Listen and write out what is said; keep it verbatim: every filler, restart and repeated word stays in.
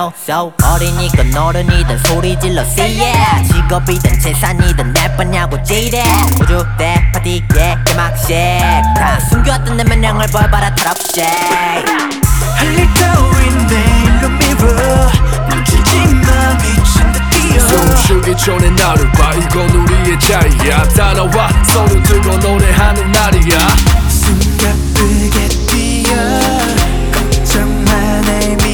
no so 어린이건 어른이든 소리 질러 say yeah 직업이든 재산이든 날 뻔냐고 지대 우주대 파티에 개막식 다 숨겼던 내 면형을 벌받아 털어없이 할 일 따윈 일로 밀어 멈추지마 미친 듯 뛰어 숨쉬기 전에 나를 봐 이건 우리의 자리야 다 나와 손을 들고 노래하는 날이야 숨가쁘게 뛰어 걱정 마 날